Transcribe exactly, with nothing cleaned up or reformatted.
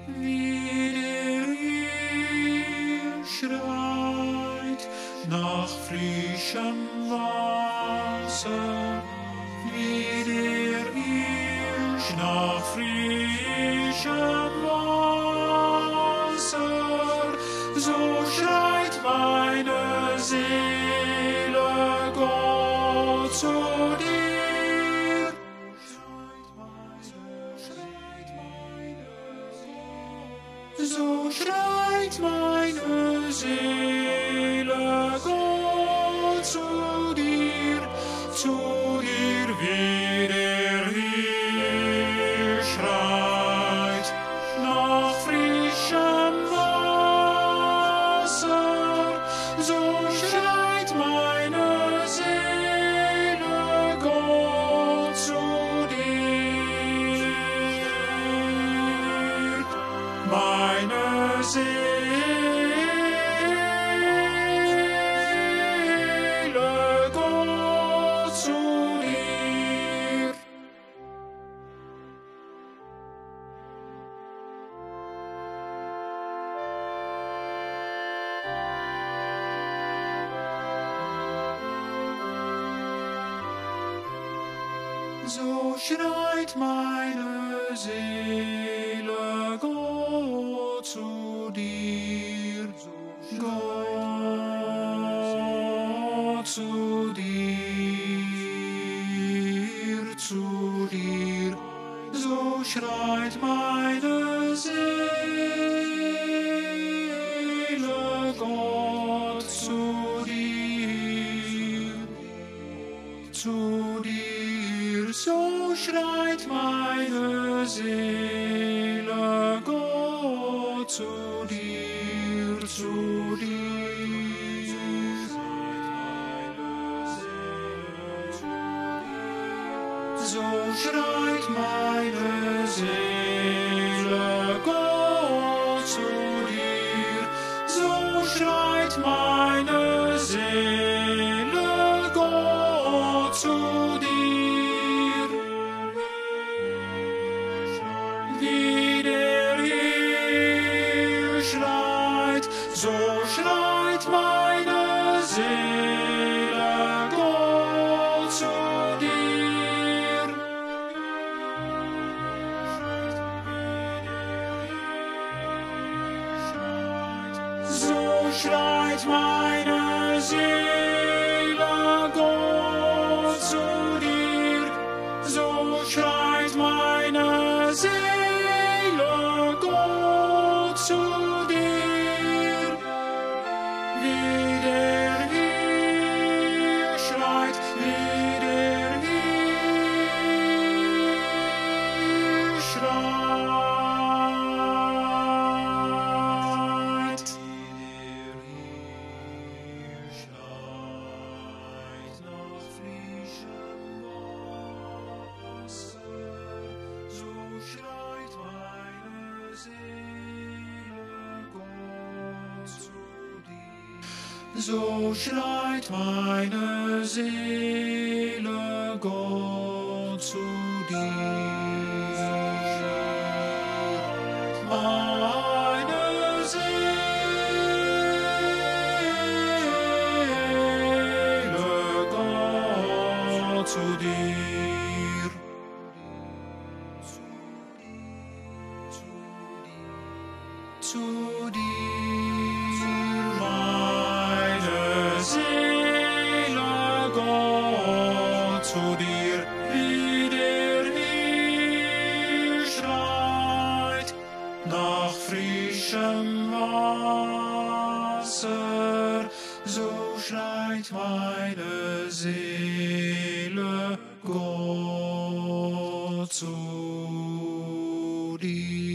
wie der Hirsch schreit nach frischem Wasser, wie der Hirsch nach frischem Wasser, so schreit meine Seele Gott zu dir. So schreit meine Seele Gott zu dir, zu dir, wie der Hirsch schreit nach frischem Wasser, so schreit meine Seele Gott zu dir. Meine Seele Gott zu dir. So schreit meine Seele Gott zu dir, Gott zu dir, zu dir. So schreit meine Seele Gott zu dir, zu dir. So schreit meine Seele Gott zu dir, zu dir. So schreit meine Seele Gott zu dir, so schreit meine Seele Gott zu dir. Wie der Hirsch schreit, so schreit meine Seele Gott zu dir. So schreit meine Seele Gott zu dir, so schreit meine Seele Gott zu dir. Wie der Hirsch schreit, wie der Hirsch schreit. Nach frischem Wasser, so schreit meine Seele Gott zu dir. So schreit meine Seele Gott zu dir. Meine Seele Gott zu dir. Zu dir, meine Seele Gott zu dir, wie der Hirsch schreit nach frischem Wasser, so schreit meine Seele Gott zu dir.